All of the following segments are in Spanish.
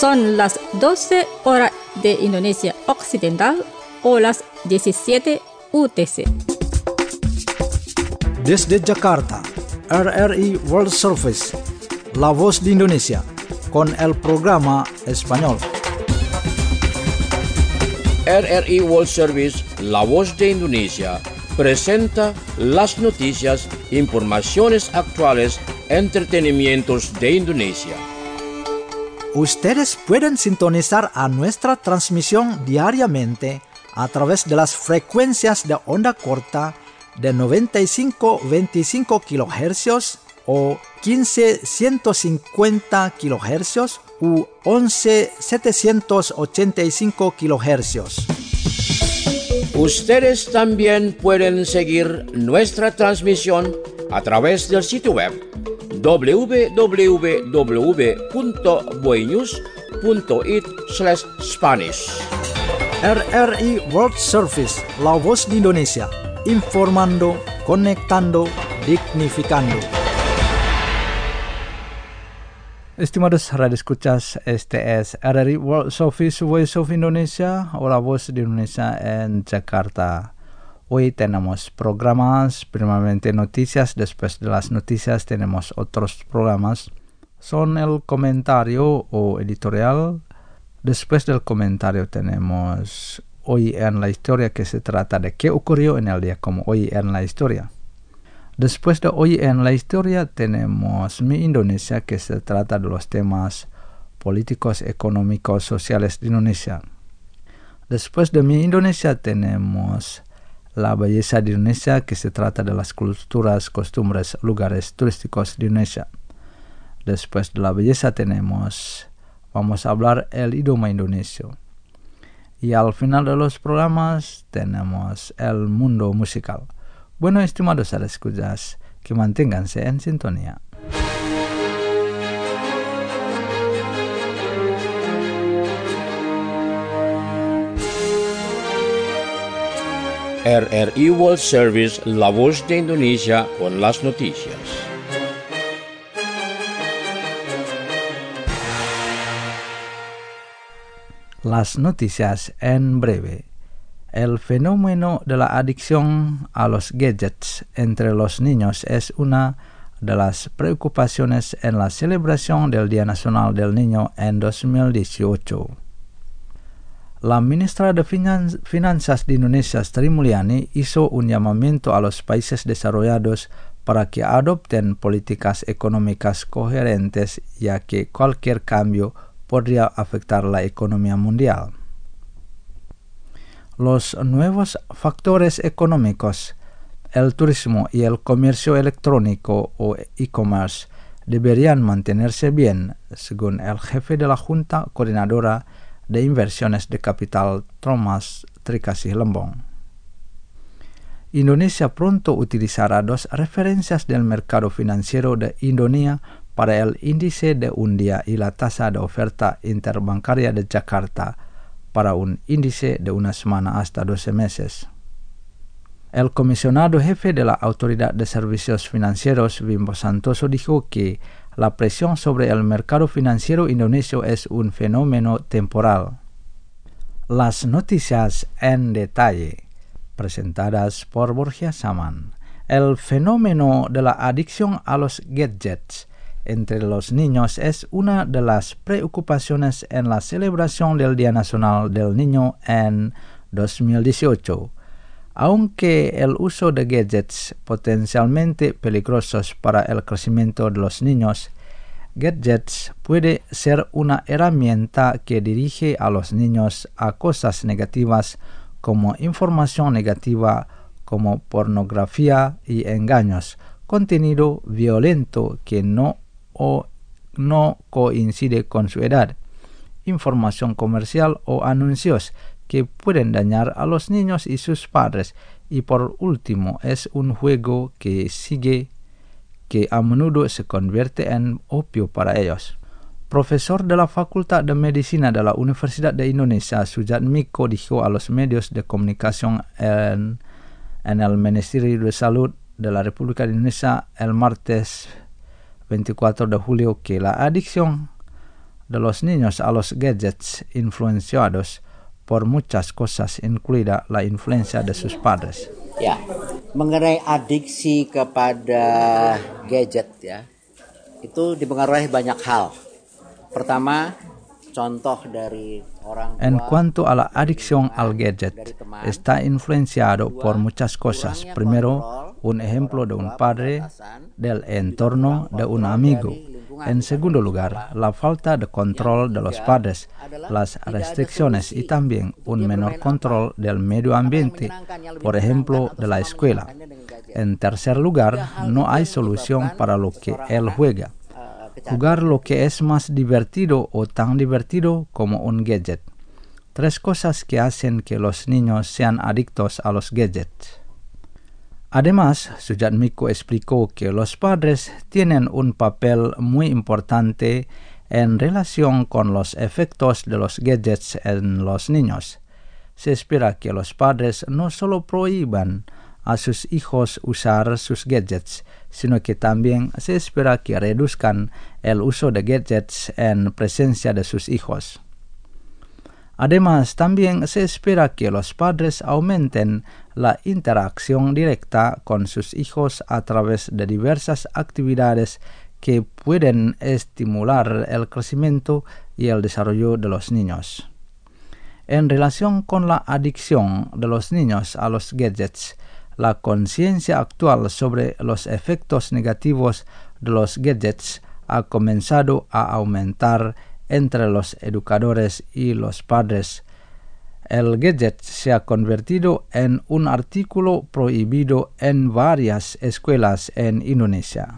Son las 12 horas de Indonesia Occidental o las 17 UTC. Desde Jakarta, RRI World Service, La Voz de Indonesia, con el programa español. RRI World Service, La Voz de Indonesia, presenta las noticias, informaciones actuales, entretenimientos de Indonesia. Ustedes pueden sintonizar a nuestra transmisión diariamente a través de las frecuencias de onda corta de 95-25 kHz o 15-150 kHz u 11-785 kHz. Ustedes también pueden seguir nuestra transmisión a través del sitio web www.boenews.it/Spanish. RRI World Service, La Voz de Indonesia, informando, conectando, dignificando. Estimados radioescuchas, este es RRI World Service, Voice of Indonesia, o La Voz de Indonesia en Jakarta. Hoy tenemos programas, primeramente noticias, después de las noticias tenemos otros programas. Son el comentario o editorial. Después del comentario tenemos Hoy en la Historia, que se trata de qué ocurrió en el día como hoy en la historia. Después de Hoy en la Historia tenemos Mi Indonesia, que se trata de los temas políticos, económicos, sociales de Indonesia. Después de Mi Indonesia tenemos La Belleza de Indonesia, que se trata de las culturas, costumbres, lugares turísticos de Indonesia. Después de La Belleza vamos a hablar el idioma indonesio. Y al final de los programas tenemos el mundo musical. Bueno, estimados radioescuchas, que manténganse en sintonía. RRI World Service, La Voz de Indonesia, con las noticias. Las noticias en breve. El fenómeno de la adicción a los gadgets entre los niños es una de las preocupaciones en la celebración del Día Nacional del Niño en 2018. La ministra de Finanzas de Indonesia, Sri Mulyani, hizo un llamamiento a los países desarrollados para que adopten políticas económicas coherentes, ya que cualquier cambio podría afectar la economía mundial. Los nuevos factores económicos, el turismo y el comercio electrónico o e-commerce deberían mantenerse bien, según el jefe de la Junta Coordinadora de Inversiones de Capital, Thomas Trikasih Lembong. Indonesia pronto utilizará dos referencias del mercado financiero de Indonesia para el índice de un día y la tasa de oferta interbancaria de Jakarta para un índice de una semana hasta 12 meses. El comisionado jefe de la Autoridad de Servicios Financieros, Bimbo Santoso, dijo que la presión sobre el mercado financiero indonesio es un fenómeno temporal. Las noticias en detalle, presentadas por Borja Saman. El fenómeno de la adicción a los gadgets entre los niños es una de las preocupaciones en la celebración del Día Nacional del Niño en 2018. Aunque el uso de gadgets potencialmente peligrosos para el crecimiento de los niños, gadgets puede ser una herramienta que dirige a los niños a cosas negativas como información negativa, como pornografía y engaños, contenido violento que no coincide con su edad, información comercial o anuncios que pueden dañar a los niños y sus padres, y por último es un juego que a menudo se convierte en opio para ellos. Profesor de la Facultad de Medicina de la Universidad de Indonesia, Sujatmiko, dijo a los medios de comunicación en el Ministerio de Salud de la República de Indonesia el martes 24 de julio que la adicción de los niños a los gadgets influenciados por muchas cosas, incluida la influencia de sus padres. Ya, mengenai adiksi kepada gadget ya, itu dipengaruhi banyak hal. Pertama, contoh dari orang tua. En cuanto a la adicción al gadget, está influenciado por muchas cosas. Primero, un ejemplo de un padre, del entorno, de un amigo. En segundo lugar, la falta de control de los padres, las restricciones y también un menor control del medio ambiente, por ejemplo, de la escuela. En tercer lugar, no hay solución para lo que él juega. Jugar lo que es más divertido o tan divertido como un gadget. 3 cosas que hacen que los niños sean adictos a los gadgets. Además, Sujatmiko explicó que los padres tienen un papel muy importante en relación con los efectos de los gadgets en los niños. Se espera que los padres no solo prohíban a sus hijos usar sus gadgets, sino que también se espera que reduzcan el uso de gadgets en presencia de sus hijos. Además, también se espera que los padres aumenten la interacción directa con sus hijos a través de diversas actividades que pueden estimular el crecimiento y el desarrollo de los niños. En relación con la adicción de los niños a los gadgets, la conciencia actual sobre los efectos negativos de los gadgets ha comenzado a aumentar entre los educadores y los padres. El gadget se ha convertido en un artículo prohibido en varias escuelas en Indonesia.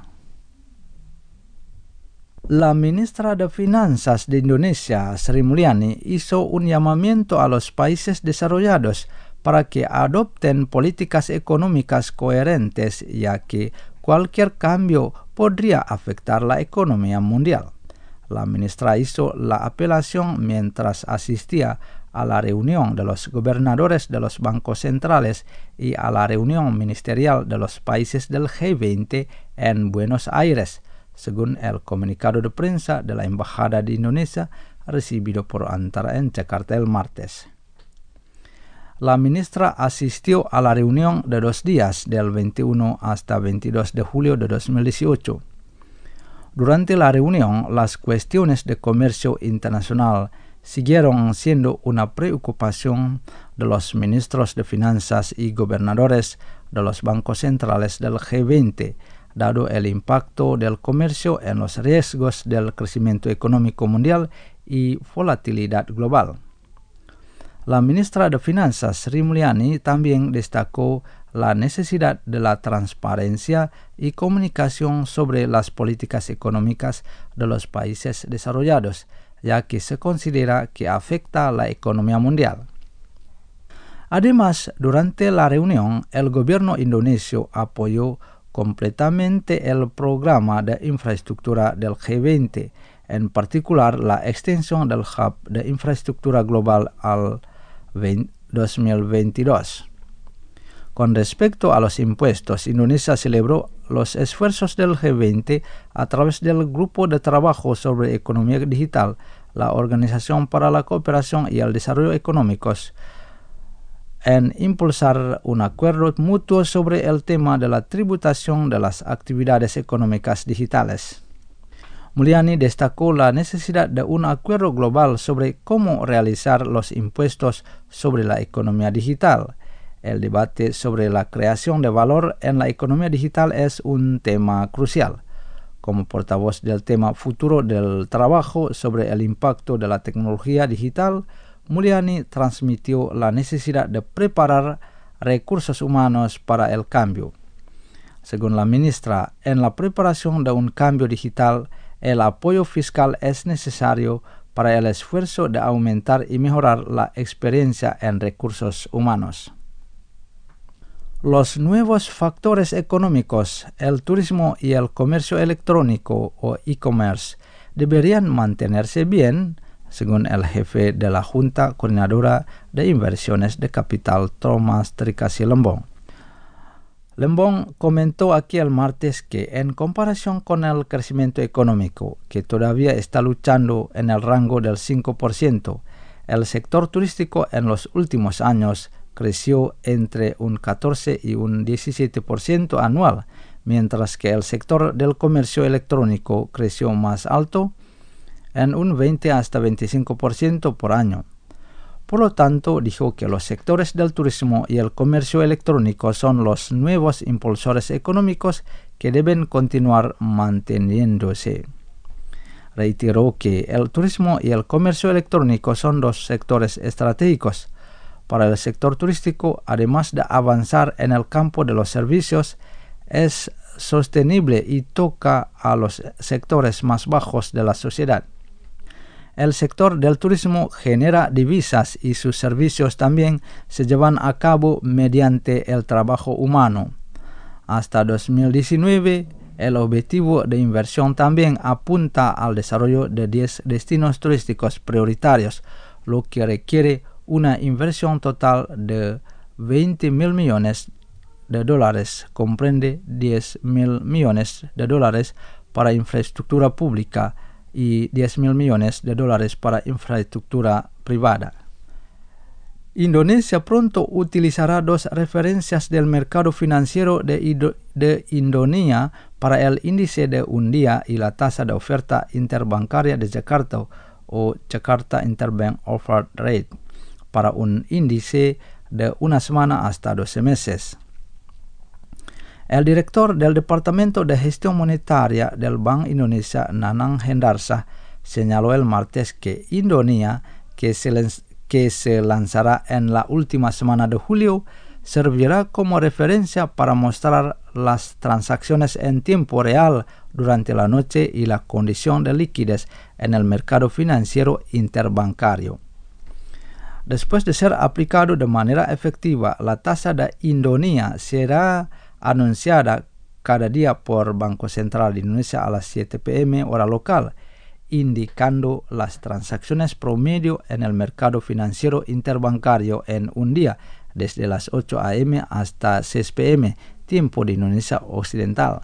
La ministra de Finanzas de Indonesia, Sri Mulyani, hizo un llamamiento a los países desarrollados para que adopten políticas económicas coherentes, ya que cualquier cambio podría afectar la economía mundial. La ministra hizo la apelación mientras asistía a la reunión de los gobernadores de los bancos centrales y a la reunión ministerial de los países del G20 en Buenos Aires, según el comunicado de prensa de la Embajada de Indonesia recibido por Antara en Jakarta el martes. La ministra asistió a la reunión de 2 días del 21 hasta 22 de julio de 2018. Durante la reunión, las cuestiones de comercio internacional siguieron siendo una preocupación de los ministros de finanzas y gobernadores de los bancos centrales del G20, dado el impacto del comercio en los riesgos del crecimiento económico mundial y volatilidad global. La ministra de Finanzas, Sri Mulyani, también destacó la necesidad de la transparencia y comunicación sobre las políticas económicas de los países desarrollados, ya que se considera que afecta a la economía mundial. Además, durante la reunión, el gobierno indonesio apoyó completamente el programa de infraestructura del G20, en particular la extensión del Hub de Infraestructura Global al 2022. Con respecto a los impuestos, Indonesia celebró los esfuerzos del G20 a través del Grupo de Trabajo sobre Economía Digital, la Organización para la Cooperación y el Desarrollo Económicos, en impulsar un acuerdo mutuo sobre el tema de la tributación de las actividades económicas digitales. Mulyani destacó la necesidad de un acuerdo global sobre cómo realizar los impuestos sobre la economía digital. El debate sobre la creación de valor en la economía digital es un tema crucial. Como portavoz del tema futuro del trabajo sobre el impacto de la tecnología digital, Mulyani transmitió la necesidad de preparar recursos humanos para el cambio. Según la ministra, en la preparación de un cambio digital, el apoyo fiscal es necesario para el esfuerzo de aumentar y mejorar la experiencia en recursos humanos. Los nuevos factores económicos, el turismo y el comercio electrónico o e-commerce deberían mantenerse bien, según el jefe de la Junta Coordinadora de Inversiones de Capital, Thomas Trikasi Lembong. Lembong comentó aquí el martes que en comparación con el crecimiento económico, que todavía está luchando en el rango del 5%, el sector turístico en los últimos años creció entre un 14 y un 17% anual, mientras que el sector del comercio electrónico creció más alto, en un 20 hasta 25% por año. Por lo tanto, dijo que los sectores del turismo y el comercio electrónico son los nuevos impulsores económicos que deben continuar manteniéndose. Reiteró que el turismo y el comercio electrónico son dos sectores estratégicos para el sector turístico. Además de avanzar en el campo de los servicios, es sostenible y toca a los sectores más bajos de la sociedad. El sector del turismo genera divisas y sus servicios también se llevan a cabo mediante el trabajo humano. Hasta 2019, el objetivo de inversión también apunta al desarrollo de 10 destinos turísticos prioritarios, lo que requiere una inversión total de $20,000 millones. Comprende $10,000 millones para infraestructura pública y $10,000 millones para infraestructura privada. Indonesia pronto utilizará dos referencias del mercado financiero de Indonesia para el índice de un día y la tasa de oferta interbancaria de Jakarta o Jakarta Interbank Offer Rate para un índice de una semana hasta 12 meses. El director del Departamento de Gestión Monetaria del Bank Indonesia, Nanang Hendarsah, señaló el martes que Indonesia, que se lanzará en la última semana de julio, servirá como referencia para mostrar las transacciones en tiempo real durante la noche y la condición de liquidez en el mercado financiero interbancario. Después de ser aplicado de manera efectiva, la tasa de Indonesia será anunciada cada día por Banco Central de Indonesia a las 7 p.m. hora local, indicando las transacciones promedio en el mercado financiero interbancario en un día, desde las 8 a.m. hasta 6 p.m., tiempo de Indonesia Occidental.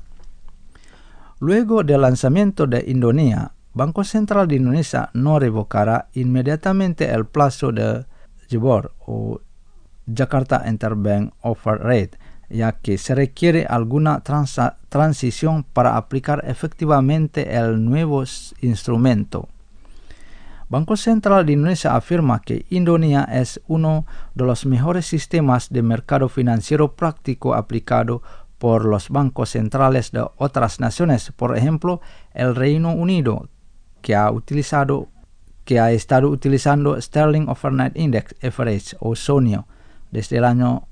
Luego del lanzamiento de Indonesia, Banco Central de Indonesia no revocará inmediatamente el plazo de JIBOR o Jakarta Interbank Offer Rate, ya que se requiere alguna transición para aplicar efectivamente el nuevo instrumento. Banco Central de Indonesia afirma que Indonesia es uno de los mejores sistemas de mercado financiero práctico aplicado por los bancos centrales de otras naciones, por ejemplo, el Reino Unido, que ha estado utilizando Sterling Overnight Index Average o SONIA desde el año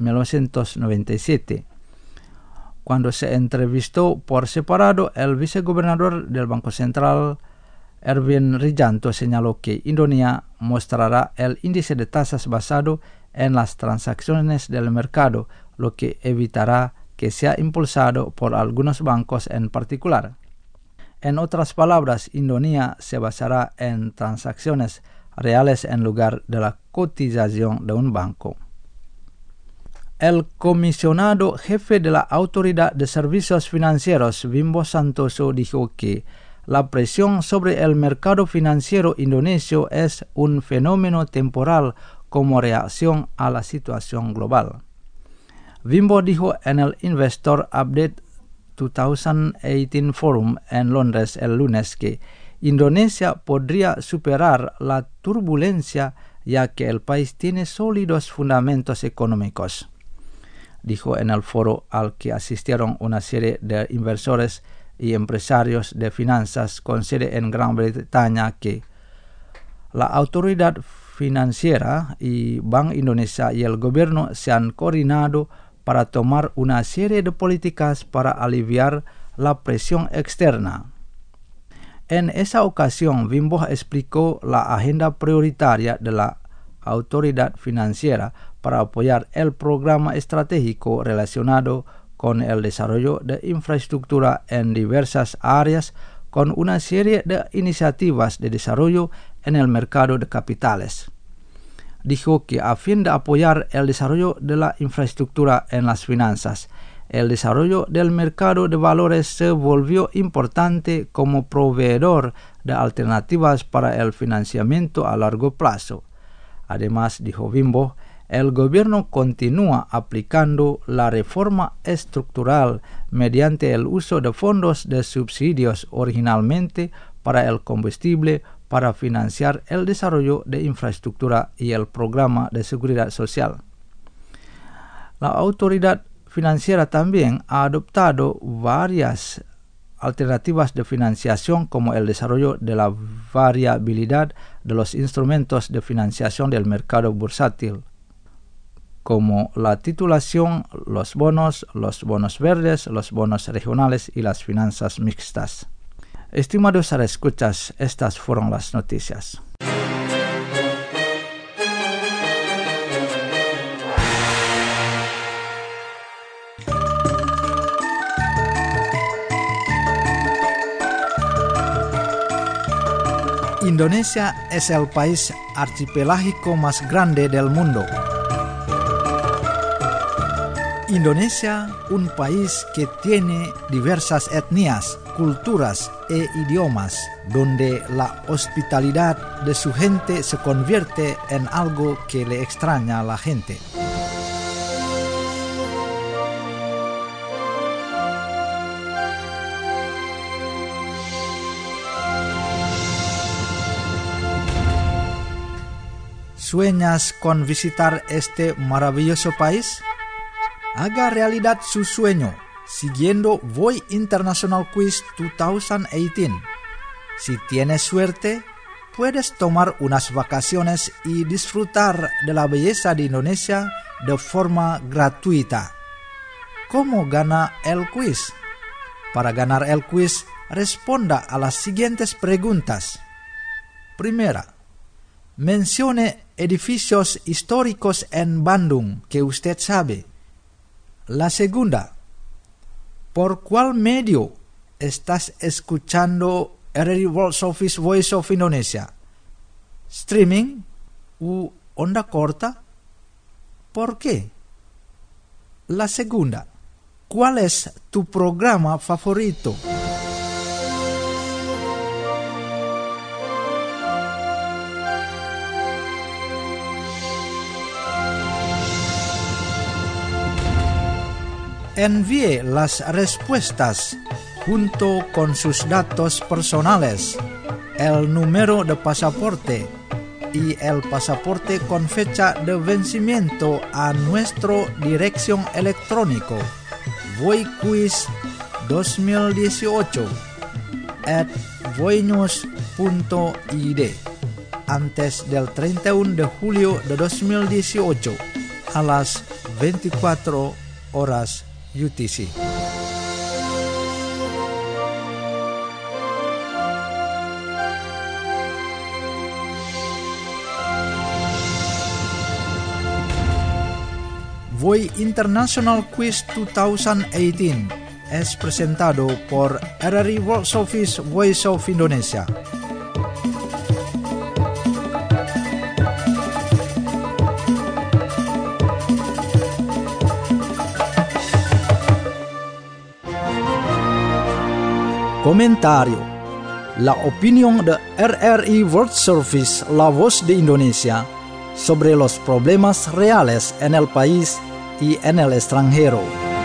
1997. Cuando se entrevistó por separado, el vicegobernador del Banco Central, Erwin Rijanto, señaló que Indonesia mostrará el índice de tasas basado en las transacciones del mercado, lo que evitará que sea impulsado por algunos bancos en particular. En otras palabras, Indonesia se basará en transacciones reales en lugar de la cotización de un banco. El comisionado jefe de la Autoridad de Servicios Financieros, Bimbo Santoso, dijo que la presión sobre el mercado financiero indonesio es un fenómeno temporal como reacción a la situación global. Bimbo dijo en el Investor Update 2018 Forum en Londres el lunes que Indonesia podría superar la turbulencia ya que el país tiene sólidos fundamentos económicos. Dijo en el foro al que asistieron una serie de inversores y empresarios de finanzas con sede en Gran Bretaña que la autoridad financiera y Bank Indonesia y el gobierno se han coordinado para tomar una serie de políticas para aliviar la presión externa. En esa ocasión, Bimbo explicó la agenda prioritaria de la autoridad financiera para apoyar el programa estratégico relacionado con el desarrollo de infraestructura en diversas áreas, con una serie de iniciativas de desarrollo en el mercado de capitales. Dijo que a fin de apoyar el desarrollo de la infraestructura en las finanzas, el desarrollo del mercado de valores se volvió importante como proveedor de alternativas para el financiamiento a largo plazo. Además, dijo Wimbo, el gobierno continúa aplicando la reforma estructural mediante el uso de fondos de subsidios originalmente para el combustible para financiar el desarrollo de infraestructura y el programa de seguridad social. La autoridad financiera también ha adoptado varias alternativas de financiación como el desarrollo de la variabilidad de los instrumentos de financiación del mercado bursátil, como la titulación, los bonos verdes, los bonos regionales y las finanzas mixtas. Estimados escuchas, estas fueron las noticias. Indonesia es el país archipelágico más grande del mundo. Indonesia, un país que tiene diversas etnias, culturas e idiomas, donde la hospitalidad de su gente se convierte en algo que le extraña a la gente. ¿Sueñas con visitar este maravilloso país? Haga realidad su sueño siguiendo Voi International Quiz 2018. Si tienes suerte, puedes tomar unas vacaciones y disfrutar de la belleza de Indonesia de forma gratuita. ¿Cómo gana el quiz? Para ganar el quiz, responda a las siguientes preguntas. Primera, mencione edificios históricos en Bandung que usted sabe. La segunda, ¿por cuál medio estás escuchando RRI World Service Voice of Indonesia? ¿Streaming u onda corta? ¿Por qué? La segunda, ¿cuál es tu programa favorito? Envíe las respuestas junto con sus datos personales, el número de pasaporte y el pasaporte con fecha de vencimiento a nuestra dirección electrónica voiquiz2018@voinews.id antes del 31 de julio de 2018 a las 24 horas UTC. Voi International Quiz 2018 es presentado por RRI World Service Voice of Indonesia. Comentario. La opinión de RRI World Service, la voz de Indonesia, sobre los problemas reales en el país y en el extranjero.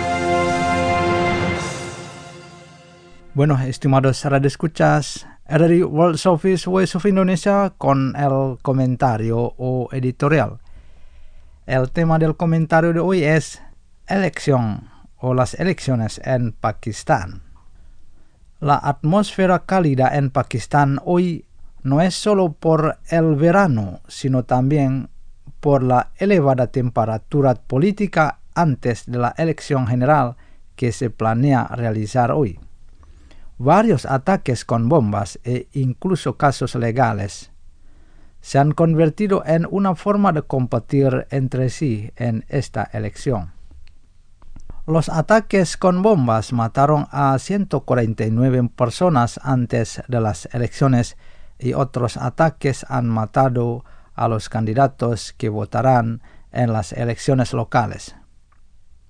Bueno, estimados radioescuchas, RRI World Service Voice of Indonesia con el comentario o editorial. El tema del comentario de hoy es elección o las elecciones en Pakistán. La atmósfera cálida en Pakistán hoy no es solo por el verano, sino también por la elevada temperatura política antes de la elección general que se planea realizar hoy. Varios ataques con bombas e incluso casos legales se han convertido en una forma de competir entre sí en esta elección. Los ataques con bombas mataron a 149 personas antes de las elecciones y otros ataques han matado a los candidatos que votarán en las elecciones locales.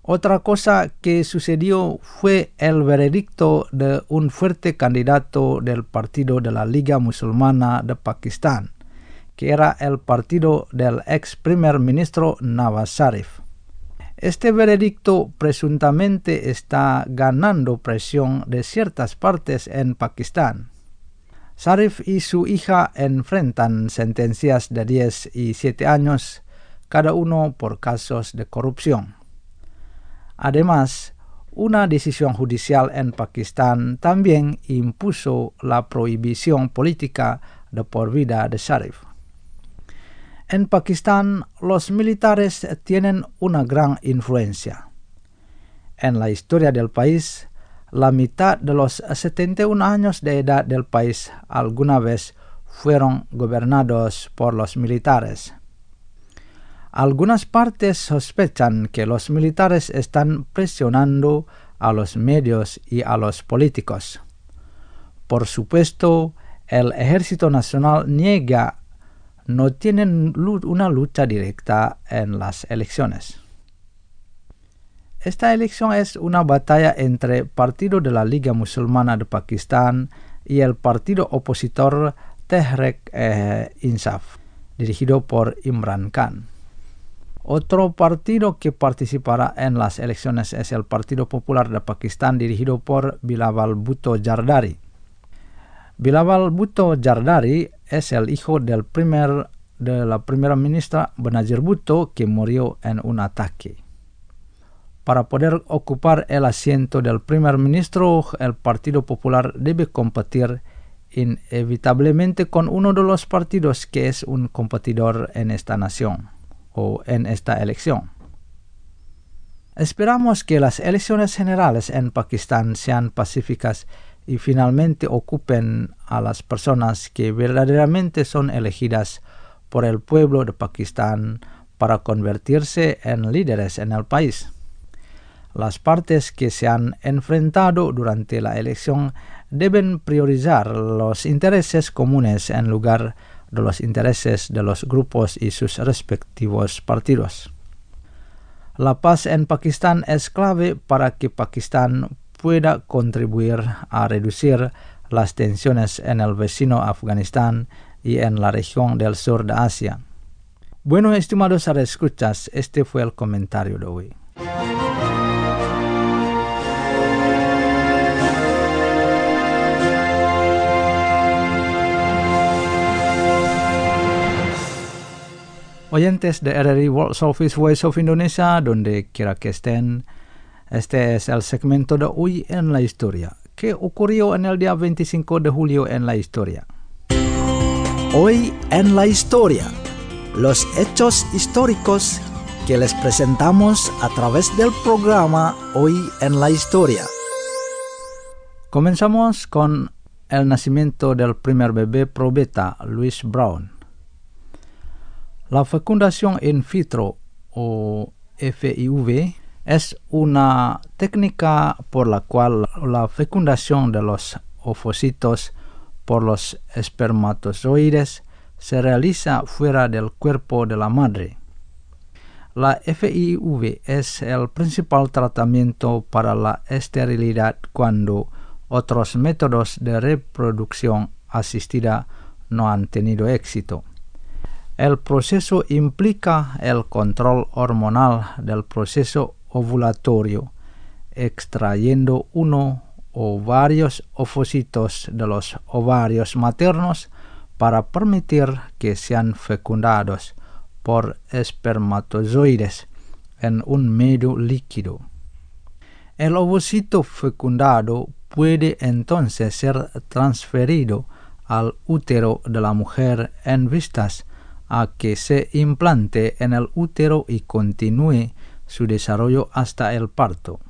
Otra cosa que sucedió fue el veredicto de un fuerte candidato del partido de la Liga Musulmana de Pakistán, que era el partido del ex primer ministro Nawaz Sharif. Este veredicto presuntamente está ganando presión de ciertas partes en Pakistán. Sharif y su hija enfrentan sentencias de 10 y 7 años cada uno por casos de corrupción. Además, una decisión judicial en Pakistán también impuso la prohibición política de por vida de Sharif. En Pakistán, los militares tienen una gran influencia. En la historia del país, la mitad de los 71 años de edad del país alguna vez fueron gobernados por los militares. Algunas partes sospechan que los militares están presionando a los medios y a los políticos. Por supuesto, el Ejército Nacional niega no tienen una lucha directa en las elecciones. Esta elección es una batalla entre el Partido de la Liga Musulmana de Pakistán y el partido opositor Tehreek-e-Insaf, dirigido por Imran Khan. Otro partido que participará en las elecciones es el Partido Popular de Pakistán, dirigido por Bilawal Bhutto Zardari. Bilawal Bhutto Zardari es el hijo de la primera ministra Benazir Bhutto, que murió en un ataque. Para poder ocupar el asiento del primer ministro, el Partido Popular debe competir inevitablemente con uno de los partidos que es un competidor en esta nación o en esta elección. Esperamos que las elecciones generales en Pakistán sean pacíficas y finalmente ocupen a las personas que verdaderamente son elegidas por el pueblo de Pakistán para convertirse en líderes en el país. Las partes que se han enfrentado durante la elección deben priorizar los intereses comunes en lugar de los intereses de los grupos y sus respectivos partidos. La paz en Pakistán es clave para que Pakistán pueda contribuir a reducir las tensiones en el vecino Afganistán y en la región del sur de Asia. Bueno, estimados radioescuchas, este fue el comentario de hoy. Oyentes de RRI World Service Voice of Indonesia, donde quiera que estén, este es el segmento de Hoy en la Historia. ¿Qué ocurrió en el día 25 de julio en la historia? Hoy en la Historia, los hechos históricos que les presentamos a través del programa Hoy en la Historia. Comenzamos con el nacimiento del primer bebé probeta, Louis Brown. La fecundación in vitro o FIV es una técnica por la cual la fecundación de los ovocitos por los espermatozoides se realiza fuera del cuerpo de la madre. La FIV es el principal tratamiento para la esterilidad cuando otros métodos de reproducción asistida no han tenido éxito. El proceso implica el control hormonal del proceso ovulatorio, extrayendo uno o varios ovocitos de los ovarios maternos para permitir que sean fecundados por espermatozoides en un medio líquido. El ovocito fecundado puede entonces ser transferido al útero de la mujer en vistas a que se implante en el útero y continúe su desarrollo hasta el parto.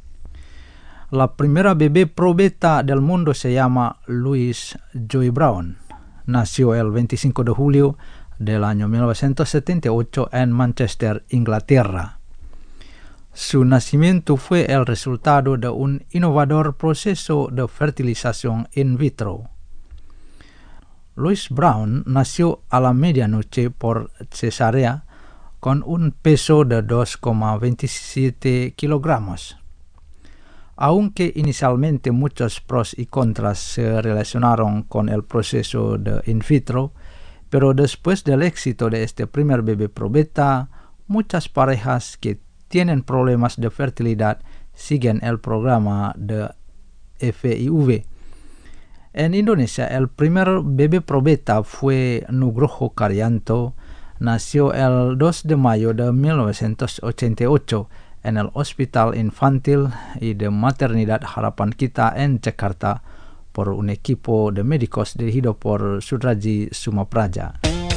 La primera bebé probeta del mundo se llama Louise Joy Brown. Nació el 25 de julio del año 1978 en Manchester, Inglaterra. Su nacimiento fue el resultado de un innovador proceso de fertilización in vitro. Louise Brown nació a la medianoche por cesárea con un peso de 2,27 kilogramos. Aunque inicialmente muchos pros y contras se relacionaron con el proceso de in vitro, pero después del éxito de este primer bebé probeta, muchas parejas que tienen problemas de fertilidad siguen el programa de FIV. En Indonesia, el primer bebé probeta fue Nugroho Karyanto. Nació el 2 de mayo de 1988 en el Hospital Infantil y de Maternidad Harapan Kita en Jakarta por un equipo de médicos dirigido por Sudraji Sumapraja.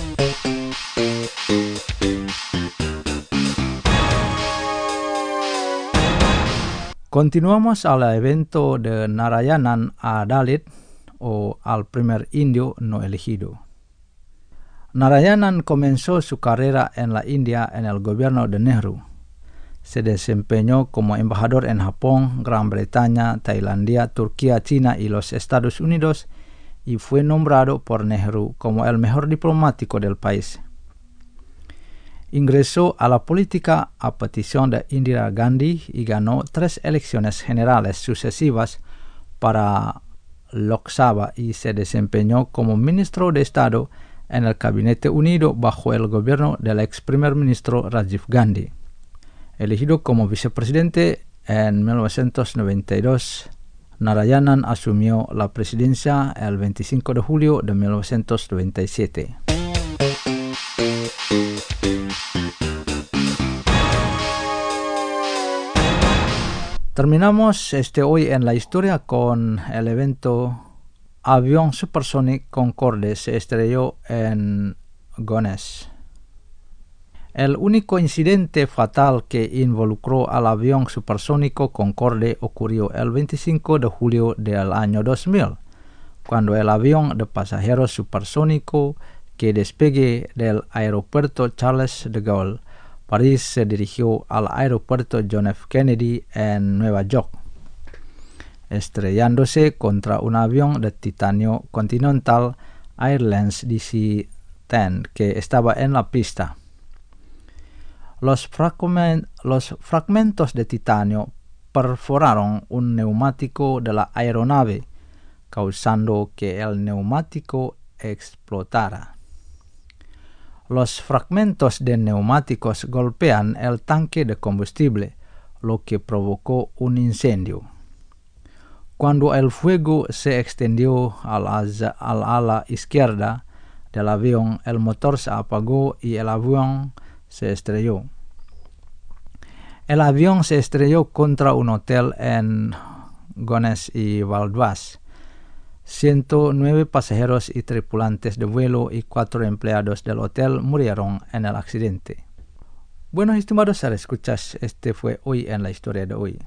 Continuamos al evento de Narayanan a Dalit o al primer indio no elegido. Narayanan comenzó su carrera en la India en el gobierno de Nehru. Se desempeñó como embajador en Japón, Gran Bretaña, Tailandia, Turquía, China y los Estados Unidos y fue nombrado por Nehru como el mejor diplomático del país. Ingresó a la política a petición de Indira Gandhi y ganó 3 elecciones generales sucesivas para Lok Sabha y se desempeñó como ministro de Estado en el Gabinete Unido bajo el gobierno del ex primer ministro Rajiv Gandhi. Elegido como vicepresidente en 1992, Narayanan asumió la presidencia el 25 de julio de 1997. Terminamos hoy en la historia con el evento Avión supersónico Concorde se estrelló en Gones. El único incidente fatal que involucró al avión supersónico Concorde ocurrió el 25 de julio del año 2000, cuando el avión de pasajeros supersónico que despegue del aeropuerto Charles de Gaulle, París, se dirigió al aeropuerto John F. Kennedy en Nueva York, estrellándose contra un avión de titanio Continental Airlines DC-10 que estaba en la pista. Los fragmentos de titanio perforaron un neumático de la aeronave, causando que el neumático explotara. Los fragmentos de neumáticos golpean el tanque de combustible, lo que provocó un incendio. Cuando el fuego se extendió al ala izquierda del avión, el motor se apagó y el avión se estrelló. El avión se estrelló contra un hotel en Gones y Valdivia. 109 pasajeros y tripulantes de vuelo y 4 empleados del hotel murieron en el accidente. Bueno, estimados escuchas, este fue hoy en la historia de hoy.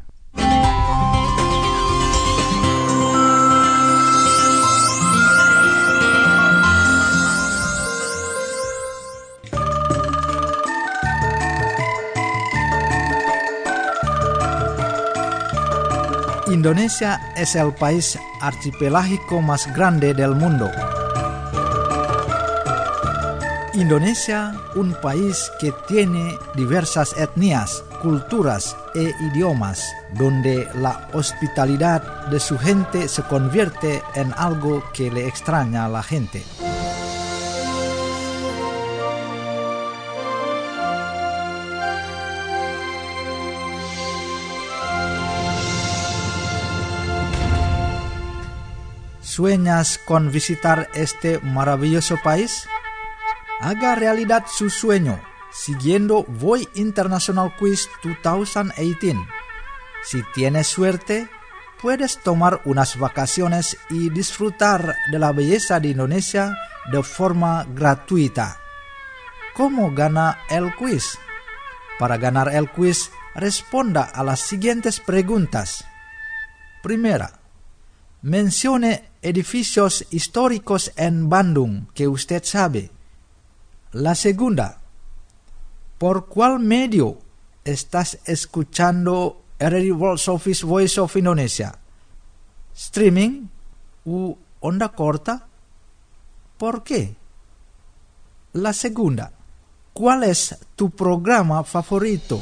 Indonesia es el país archipelágico más grande del mundo. Indonesia, un país que tiene diversas etnias, culturas e idiomas, donde la hospitalidad de su gente se convierte en algo que le extraña a la gente. ¿Sueñas con visitar este maravilloso país? Haga realidad su sueño siguiendo Voy International Quiz 2018. Si tienes suerte, puedes tomar unas vacaciones y disfrutar de la belleza de Indonesia de forma gratuita. ¿Cómo gana el quiz? Para ganar el quiz, responda a las siguientes preguntas. Primera, mencione edificios históricos en Bandung que usted sabe. La segunda, ¿por cuál medio estás escuchando RRI World Service Voice of Indonesia? ¿Streaming u onda corta? ¿Por qué? La segunda, ¿Cuál es tu programa favorito?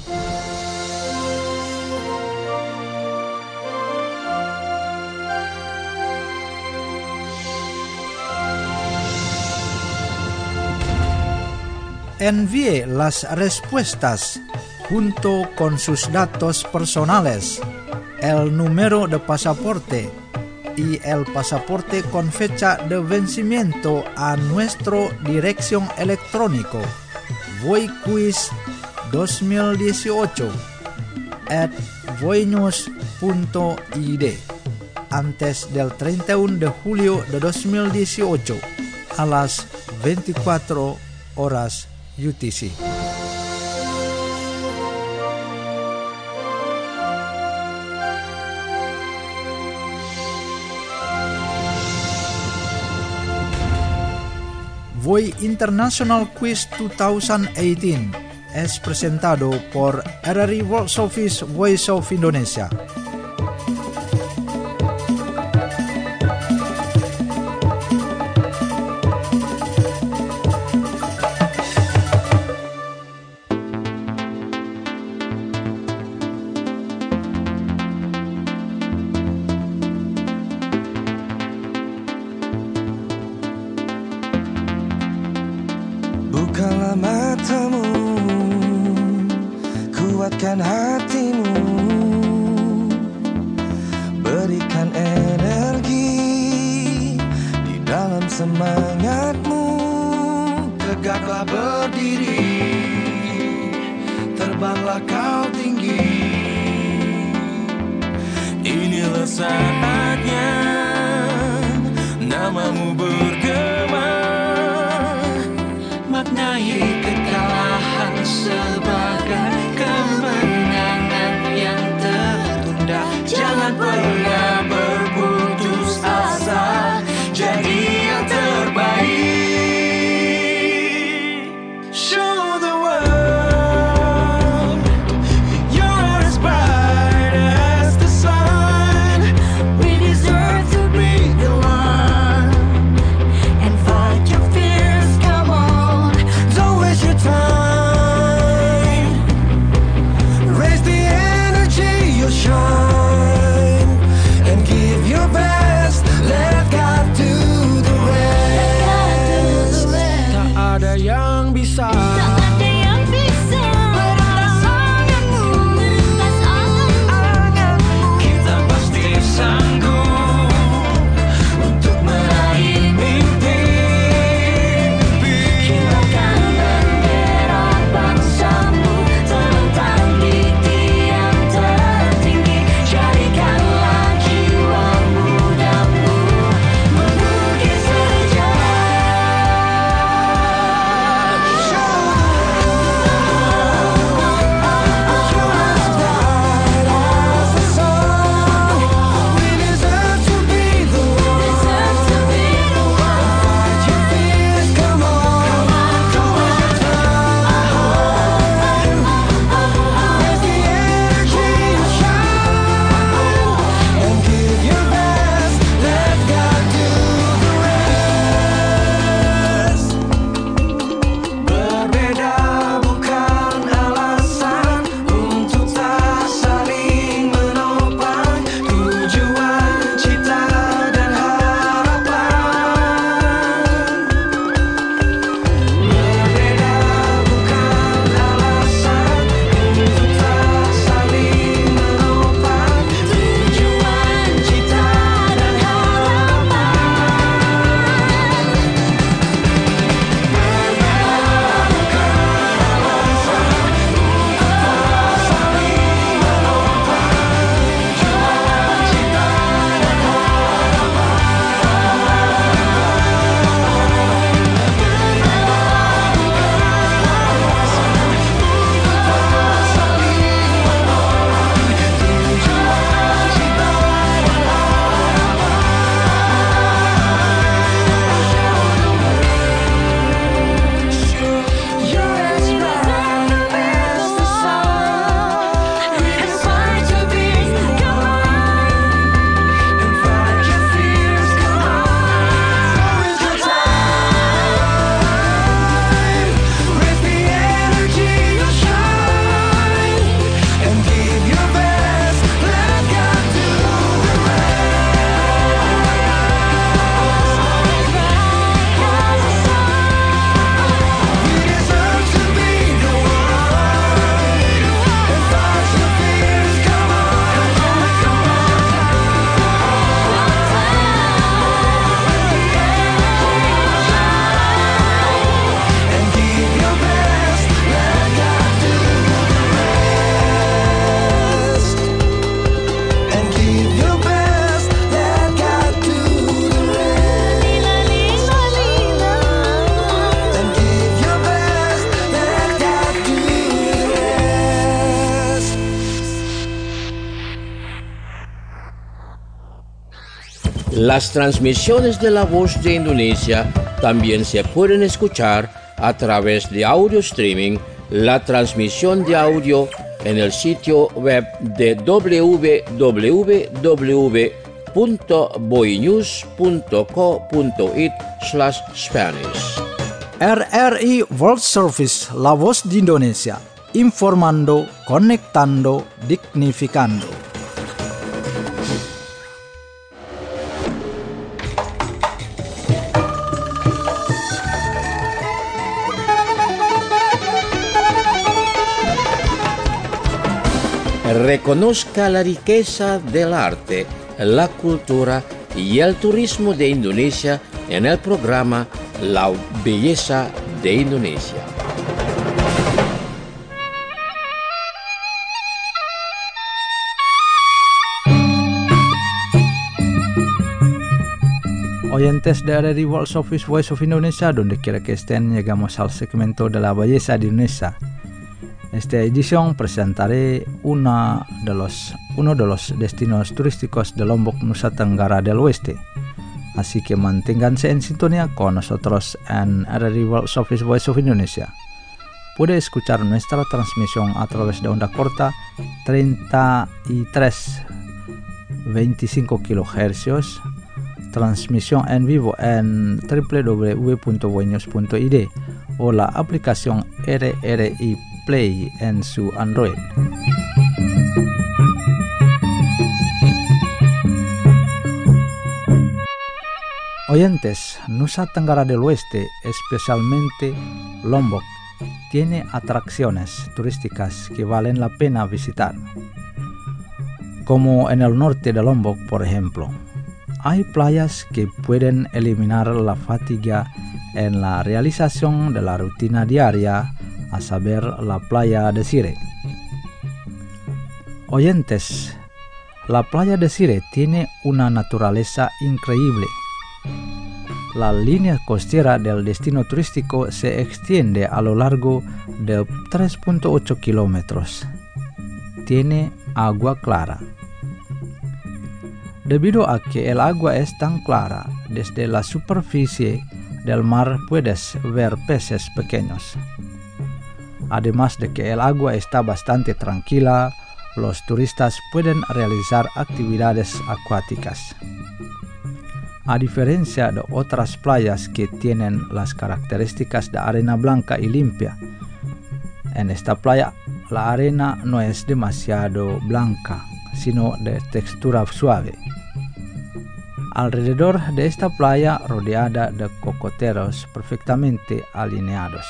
Envíe las respuestas junto con sus datos personales, el número de pasaporte y el pasaporte con fecha de vencimiento a nuestra dirección electrónico voiquiz2018@voinews.id antes del 31 de julio de 2018 a las 24 horas UTC. Voy International Quiz 2018 es presentado por RRI World Service Voice of Indonesia. Bukalah matamu, kuatkan hatimu, berikan energi di dalam semangatmu. Tegaklah berdiri, terbanglah kau tinggi. Inilah saatnya namamu bergema. Maknai kekalahan sebagai kemenangan yang tertunda. Jangan pernah berputus asa, jadi yang terbaik. Show the world you're as bright as the sun. We deserve to be the one and fight your fears. Come on, don't waste your time. Raise the energy, you'll shine, and give your best. Let God do the rest. Tak ada yang bisa meretas anganmu. Kita pasti sanggup untuk meraih mimpi. Kibarkan bendera bangsamu, tentang di tiang tertinggi. Jadikanlah jiwa mudamu mengukir sejarah. Show the Las transmisiones de La Voz de Indonesia también se pueden escuchar a través de audio streaming, la transmisión de audio en el sitio web de www.boinews.co.it/Spanish. RRI World Service, La Voz de Indonesia, informando, conectando, dignificando. Reconozca la riqueza del arte, la cultura y el turismo de Indonesia en el programa La Belleza de Indonesia. Oyentes de RRI World Service Voice of Indonesia, donde quiera que estén, llegamos al segmento de la belleza de Indonesia. Esta edición presentaré uno de los destinos turísticos de Lombok, Nusa Tenggara del Oeste. Así que manténganse en sintonía con nosotros en RRI World Service Voice of Indonesia. Puede escuchar nuestra transmisión a través de onda corta 33-25 kHz, transmisión en vivo en www.boinews.id o la aplicación RRI Play en su Android. Oyentes, Nusa Tenggara del Oeste, especialmente Lombok, tiene atracciones turísticas que valen la pena visitar. Como en el norte de Lombok, por ejemplo, hay playas que pueden eliminar la fatiga en la realización de la rutina diaria, a saber, la playa de Sireh. Oyentes, la playa de Sireh tiene una naturaleza increíble. La línea costera del destino turístico se extiende a lo largo de 3.8 kilómetros. Tiene agua clara. Debido a que el agua es tan clara, desde la superficie del mar puedes ver peces pequeños. Además de que el agua está bastante tranquila, los turistas pueden realizar actividades acuáticas. A diferencia de otras playas que tienen las características de arena blanca y limpia, en esta playa la arena no es demasiado blanca, sino de textura suave. Alrededor de esta playa rodeada de cocoteros perfectamente alineados.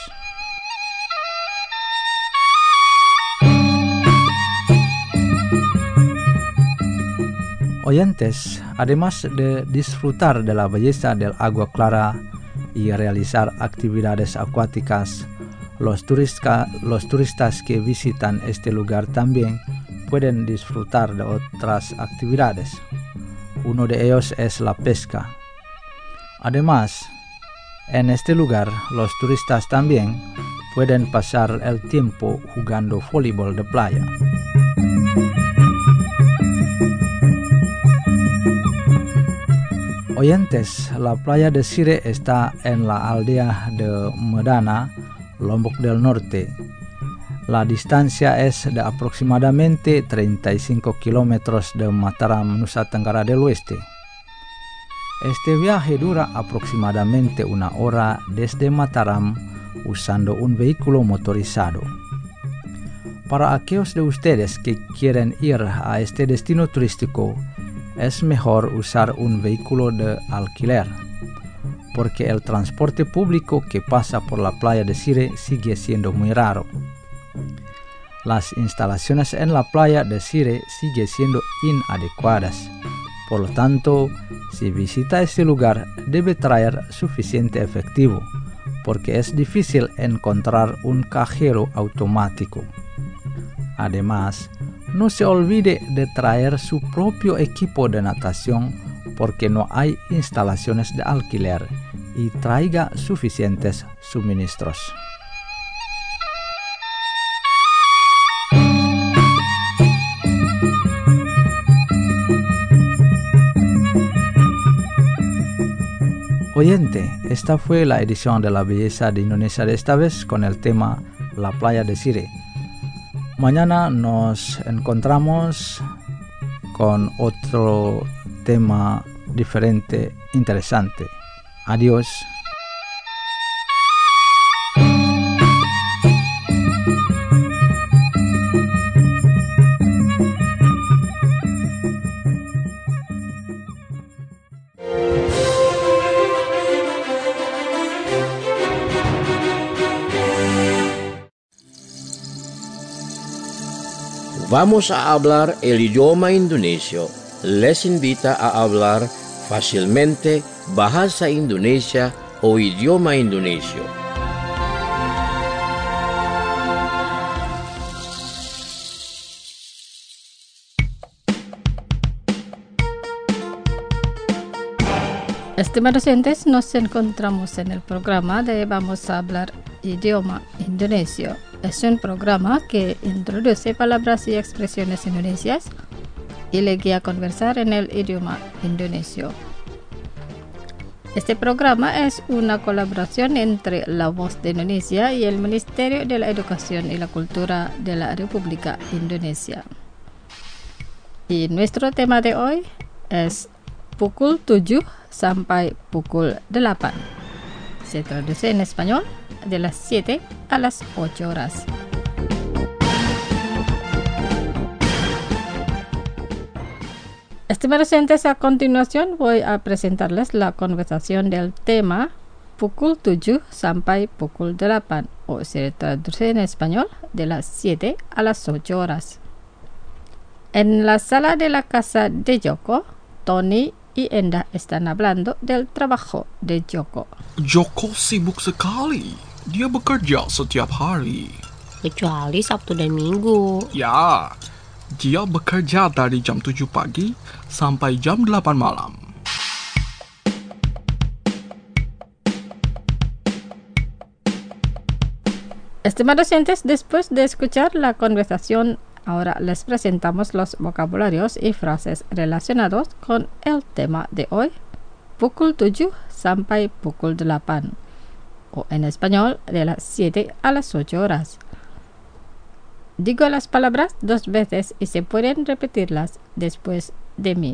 Oyentes, además de disfrutar de la belleza del agua clara y realizar actividades acuáticas, los turistas que visitan este lugar también pueden disfrutar de otras actividades. Uno de ellos es la pesca. Además, en este lugar los turistas también pueden pasar el tiempo jugando voleibol de playa. Oyentes, la playa de Sireh está en la aldea de Medana, Lombok del Norte. La distancia es de aproximadamente 35 kilómetros de Mataram, Nusa Tenggara del Oeste. Este viaje dura aproximadamente 1 hora desde Mataram usando un vehículo motorizado. Para aquellos de ustedes que quieren ir a este destino turístico, es mejor usar un vehículo de alquiler, porque el transporte público que pasa por la playa de Sireh sigue siendo muy raro. Las instalaciones en la playa de Sireh siguen siendo inadecuadas. Por lo tanto, si visita este lugar, debe traer suficiente efectivo, porque es difícil encontrar un cajero automático. Además, no se olvide de traer su propio equipo de natación, porque no hay instalaciones de alquiler, y traiga suficientes suministros. oyente, esta fue la edición de La Belleza de Indonesia de esta vez con el tema La Playa de Sirih. Mañana nos encontramos con otro tema diferente, interesante. Adiós. Vamos a hablar el idioma indonesio. Les invita a hablar fácilmente bahasa Indonesia o idioma indonesio. Estimados oyentes, nos encontramos en el programa de Vamos a hablar idioma indonesio. Es un programa que introduce palabras y expresiones indonesias y le guía a conversar en el idioma indonesio. Este programa es una colaboración entre La Voz de Indonesia y el Ministerio de la Educación y la Cultura de la República Indonesia. Y nuestro tema de hoy es pukul 7 sampai pukul 8. Se traduce en español de las 7 a las 8 horas. Estimados oyentes, a continuación voy a presentarles la conversación del tema pukul 7 sampai pukul 8, o se traduce en español de las 7 a las 8 horas. En la sala de la casa de Joko, Tony y Endah están hablando del trabajo de Joko. Joko sibuk sekali. Dia bekerja setiap hari. Kecuali Sabtu dan Minggu. Ya, dia bekerja dari jam 7 pagi sampai jam 8 malam. Estimados oyentes, después de escuchar la conversación, ahora les presentamos los vocabularios y frases relacionados con el tema de hoy, pukul 7 sampai pukul 8, o en español de las 7 a las 8 horas. Digo las palabras 2 veces y se pueden repetirlas después de mí.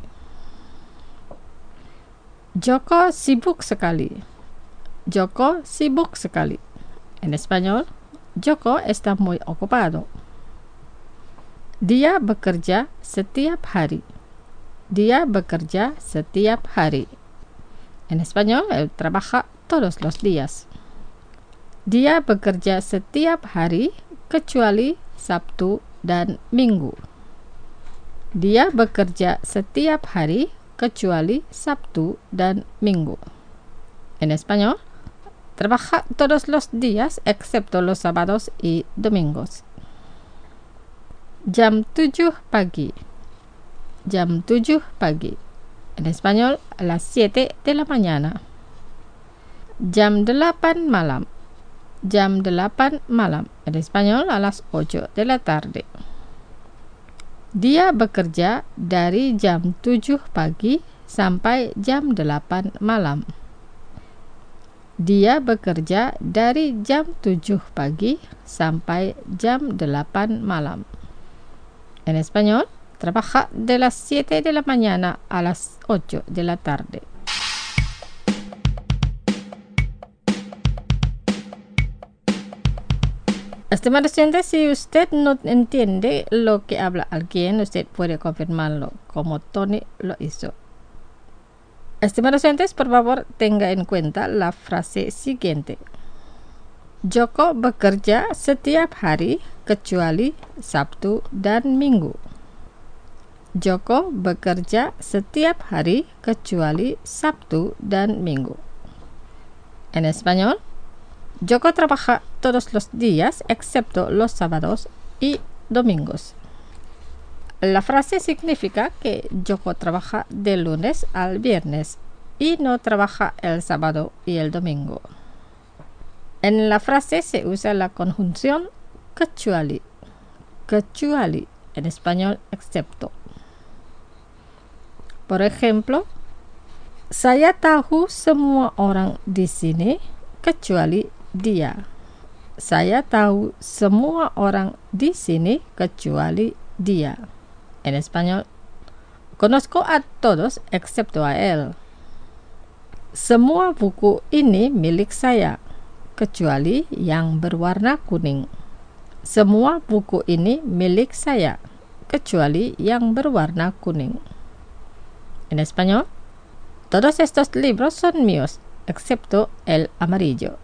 Joko sibuk sekali. Joko sibuk sekali. En español, Joko está muy ocupado. Dia bekerja setiap hari. Dia bekerja setiap hari. En español, él trabaja todos los días. Dia bekerja setiap hari kecuali Sabtu dan Minggu. Dia bekerja setiap hari kecuali Sabtu dan Minggu. En español, trabaja todos los días excepto los sábados y domingos. Jam 7 pagi. Jam 7 pagi. En español, a las 7 de la mañana. Jam 8 malam. Jam 8 malam. En español, a las 8 de la tarde. Dia bekerja dari jam 7 pagi sampai jam 8 malam. Dia bekerja dari jam 7 pagi sampai jam 8 malam. En español, trabaja de las 7 de la mañana a las 8 de la tarde. Estimados oyentes, si usted no entiende lo que habla alguien, usted puede confirmarlo, como Tony lo hizo. Estimados oyentes, por favor, tenga en cuenta la frase siguiente. Joko bekerja setiap hari kecuali Sabtu dan Minggu. Joko bekerja setiap hari kecuali Sabtu dan Minggu. En español, Joko trabaja todos los días excepto los sábados y domingos. La frase significa que Joko trabaja de lunes al viernes y no trabaja el sábado y el domingo. En la frase se usa la conjunción kecuali. Kecuali, en español, excepto. Por ejemplo, Saya tahu semua orang di sini kecuali dia. Saya tahu semua orang di sini kecuali dia. En español, conozco a todos excepto a él. Semua buku ini milik saya, kecuali yang berwarna kuning. Semua buku ini milik saya, kecuali yang berwarna kuning. En español, todos estos libros son míos, excepto el amarillo.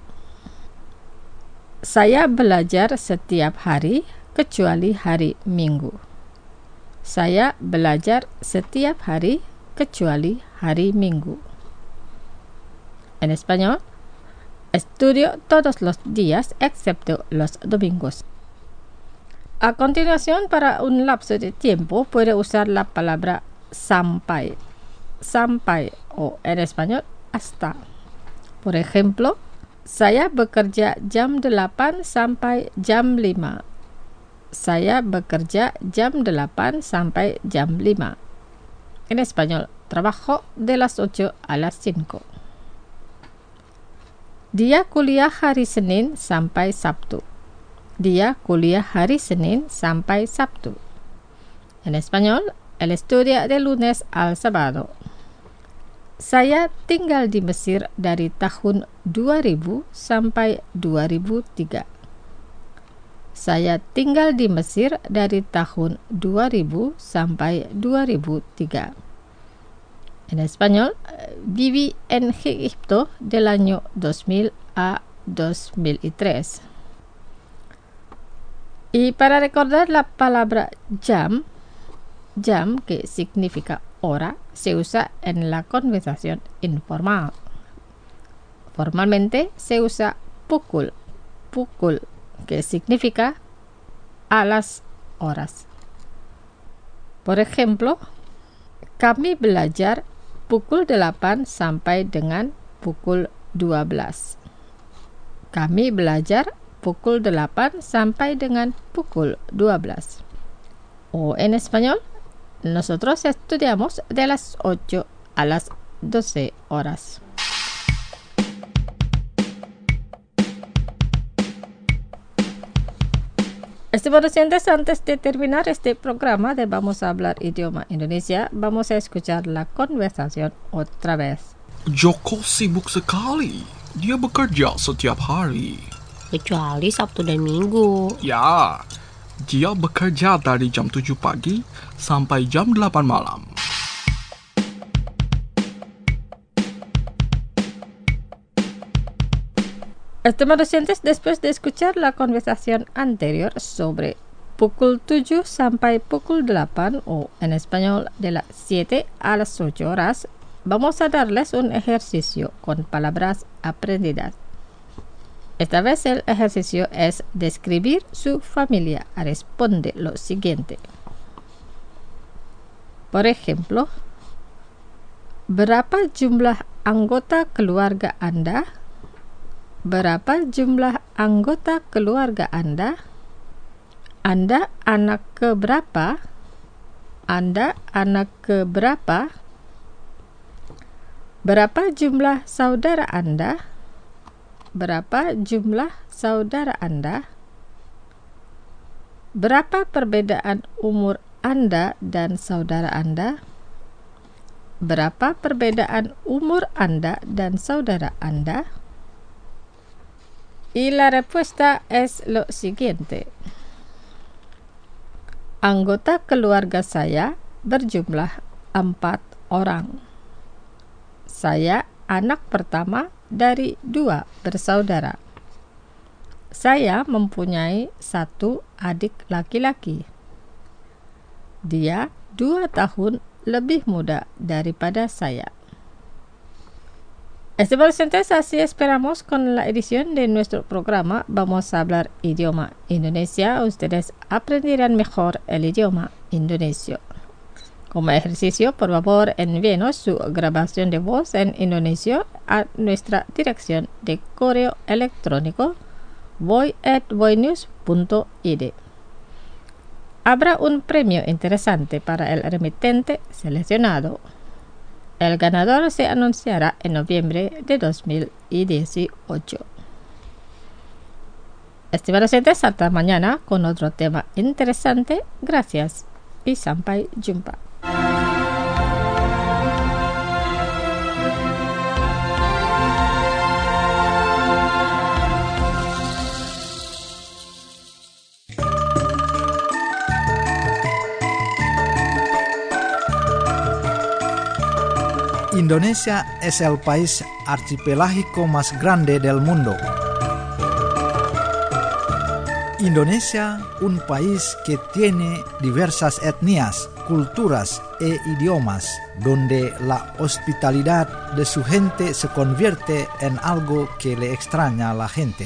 Saya belajar setiap hari, kecuali hari Minggu. Saya belajar setiap hari, kecuali hari Minggu. En español, estudio todos los días, excepto los domingos. A continuación, para un lapso de tiempo, puede usar la palabra sampai. Sampai, o en español, hasta. Por ejemplo, saya bekerja jam 8 sampai jam 5. Saya bekerja jam 8 sampai jam 5. En español, trabajo de las 8 a las 5. Dia kuliah hari Senin sampai Sabtu. Dia kuliah hari Senin sampai Sabtu. En español, él estudia de lunes al sábado. Saya tinggal di Mesir dari tahun 2000 sampai 2003. Saya tinggal di Mesir dari tahun 2000 sampai 2003. En español, viví en Egipto del año 2000 a 2003. Y para recordar la palabra jam, que significa hora, se usa en la conversación informal. Formalmente se usa pukul, que significa a las horas. Por ejemplo, kami belajar pukul 8 sampai dengan pukul 12. Kami belajar pukul 8 sampai dengan pukul 12. O en español, nosotros estudiamos de las 8 a las 12 horas. Estimados oyentes, antes de terminar este programa de Vamos a hablar idioma Indonesia, vamos a escuchar la conversación otra vez. Joko sibuk sekali. Dia bekerja setiap hari. Kecuali Sabtu dan Minggu. Ya, dia bekerja dari jam 7 pagi sampai jam 8 malam. Estimados oyentes, después de escuchar la conversación anterior sobre pukul 7 sampai pukul 8, o en español de las 7 a las 8 horas, vamos a darles un ejercicio con palabras aprendidas. Esta vez el ejercicio es describir su familia. Responde lo siguiente. Por ejemplo, berapa jumlah anggota keluarga Anda? Berapa jumlah anggota keluarga Anda? Anda anak keberapa? Anda anak keberapa? Berapa jumlah saudara Anda? Berapa jumlah saudara Anda? Berapa perbedaan umur Anda dan saudara Anda? Berapa perbedaan umur Anda dan saudara Anda? Y la respuesta es lo siguiente. Anggota keluarga saya berjumlah 4 orang. Saya anak pertama dari 2 bersaudara. Saya mempunyai 1 adik laki-laki. Dia 2 tahun lebih muda daripada saya. Estimados oyentes, así esperamos con la edición de nuestro programa Vamos a hablar idioma Indonesia. Ustedes aprenderán mejor el idioma indonesio. Como ejercicio, por favor, envíenos su grabación de voz en indonesio a nuestra dirección de correo electrónico voy@voinews.id. Habrá un premio interesante para el remitente seleccionado. El ganador se anunciará en noviembre de 2018. Estimados oyentes, hasta mañana con otro tema interesante. Gracias y sampai jumpa. Indonesia es el país archipelágico más grande del mundo. Indonesia, un país que tiene diversas etnias, culturas e idiomas, donde la hospitalidad de su gente se convierte en algo que le extraña a la gente.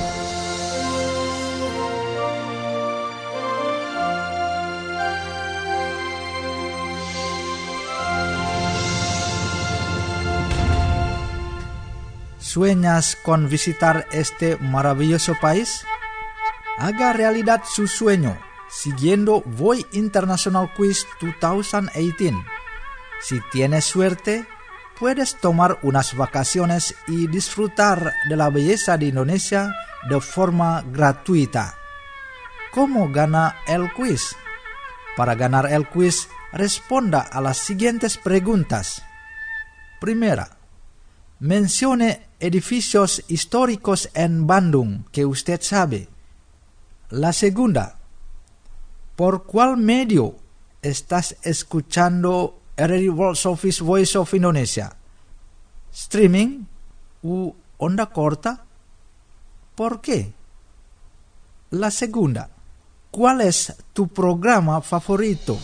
¿Sueñas con visitar este maravilloso país? Haga realidad su sueño siguiendo VOI International Quiz 2018. Si tienes suerte, puedes tomar unas vacaciones y disfrutar de la belleza de Indonesia de forma gratuita. ¿Cómo gana el quiz? Para ganar el quiz, responda a las siguientes preguntas. Primera, mencione edificios históricos en Bandung que usted sabe. La segunda, ¿por cuál medio estás escuchando RRI World Service Voice of Indonesia? ¿Streaming u onda corta? ¿Por qué? La segunda, ¿cuál es tu programa favorito?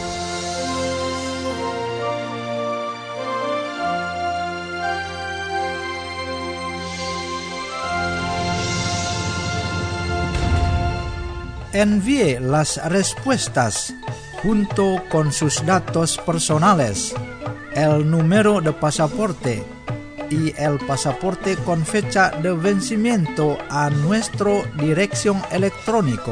Envíe las respuestas junto con sus datos personales, el número de pasaporte y el pasaporte con fecha de vencimiento a nuestra dirección electrónico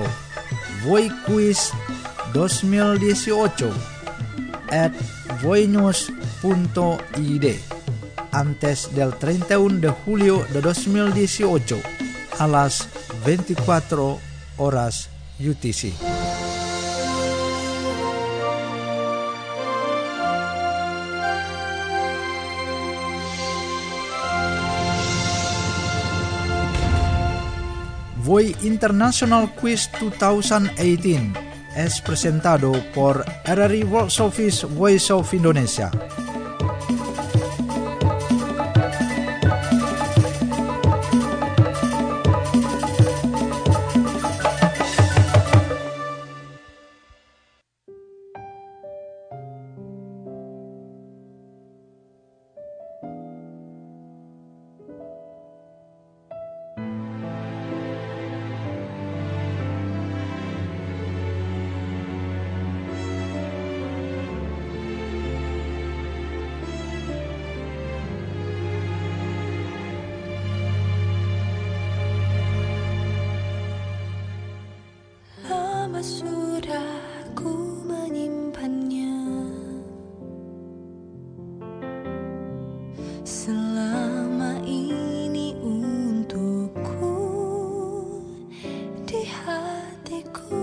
voiquiz2018@voinews.id antes del 31 de julio de 2018 a las 24 horas UTC. VOI International Quiz 2018 es presentado por RRI World Service Voice of Indonesia. Lama sudah ku menyimpannya, selama ini untukku di hatiku,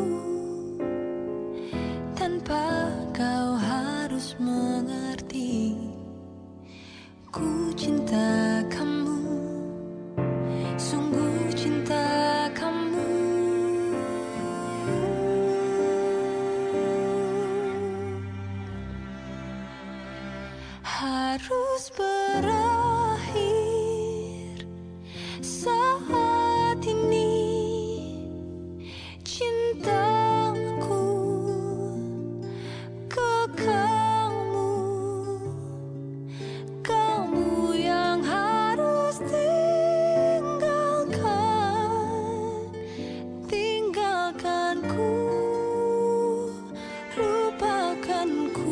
tanpa kau harus mengerti. Ku cinta kamu, sungguh cinta kamu. Harus berakhir saat ini. Cintaku ke kamu, kamu yang harus tinggalkanku, lupakanku.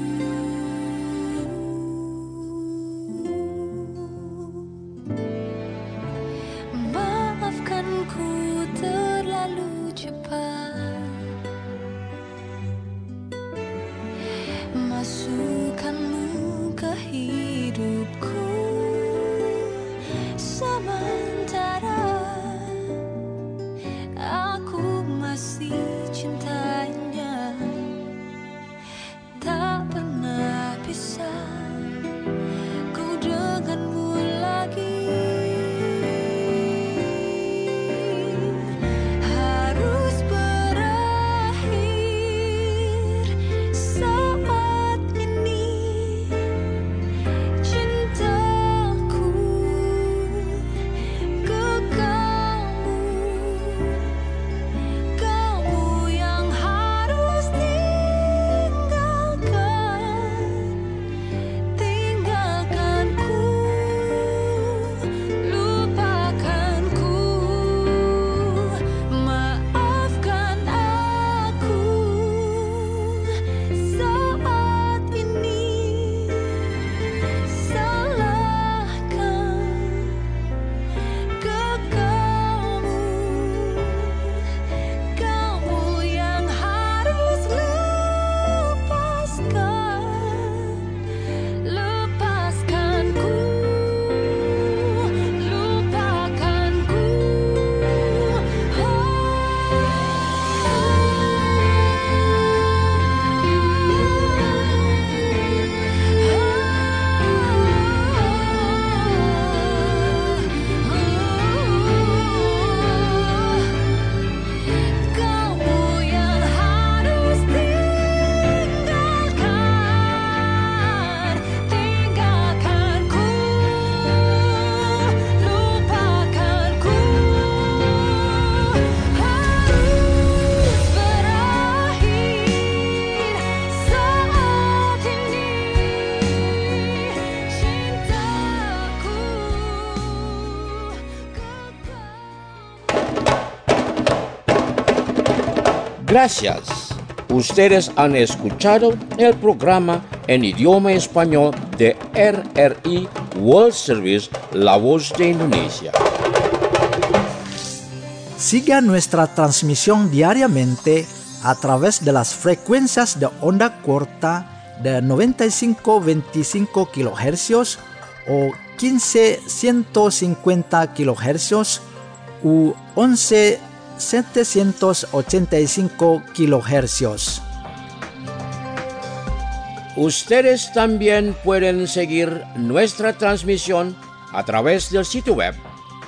Maafkanku terlalu cepat, masukkanmu ke hidup. Gracias. Ustedes han escuchado el programa en idioma español de RRI World Service, La Voz de Indonesia. Siga nuestra transmisión diariamente a través de las frecuencias de onda corta de 95-25 kHz o 15-150 kHz u 11-785 kHz. Ustedes también pueden seguir nuestra transmisión a través del sitio web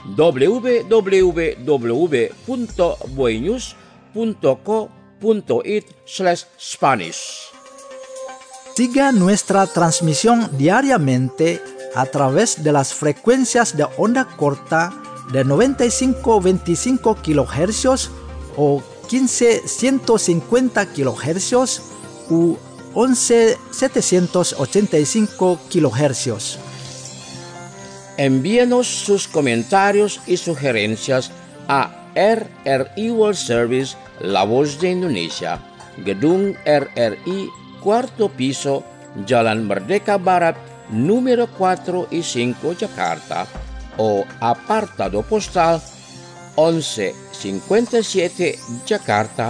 www.boinews.co.it/Spanish. Siga nuestra transmisión diariamente a través de las frecuencias de onda corta de 95-25 kHz o 15-150 kHz u 11-785 kHz. Envíenos sus comentarios y sugerencias a RRI World Service, La Voz de Indonesia, Gedung RRI, 4º piso, Jalan Merdeka Barat, número 4 y 5, Jakarta, o apartado postal 1157 Jakarta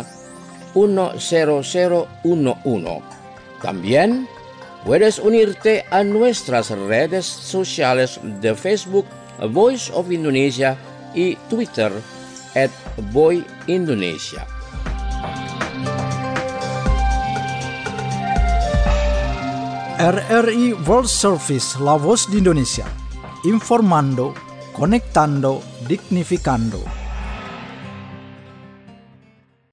10011. También puedes unirte a nuestras redes sociales de Facebook, Voice of Indonesia, y Twitter, @VoiIndonesia. RRI World Service, La Voz de Indonesia. Informando, conectando, dignificando.